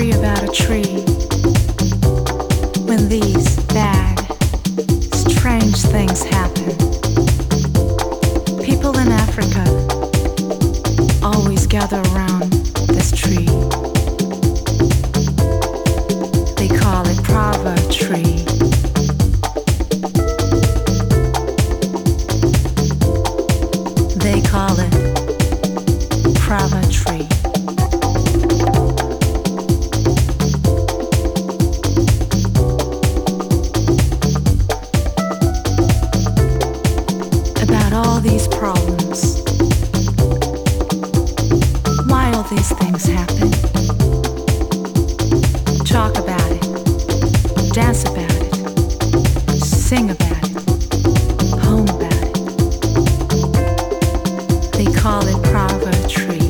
story about a tree. When these bad, strange things happen, people in Africa always gather around this tree. They call it Prava tree. They call it Prava tree. About all these problems, why all these things happen. Talk about it, dance about it, sing about it, poem about it. They call it Prava tree.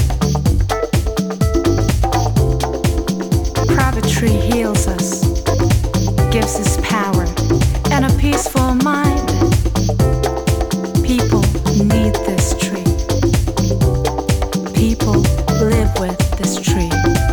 Prava tree heals us, gives us power and a peaceful mind. People need this tree. People live with this tree.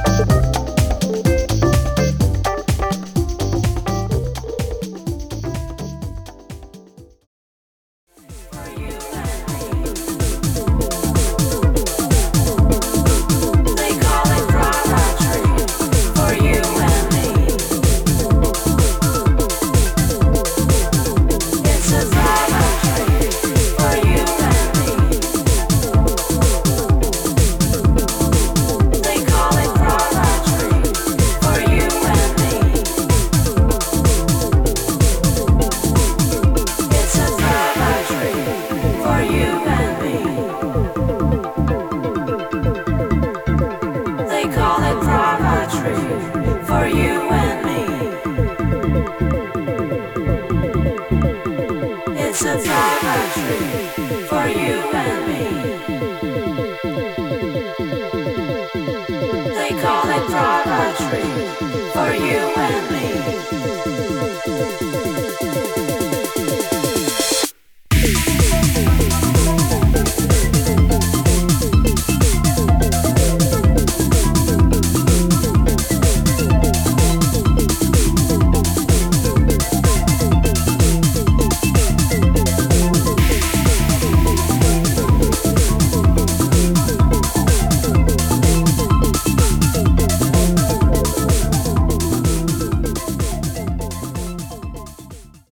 It's a Prava tree for you and me. They call it Prava tree for you and me.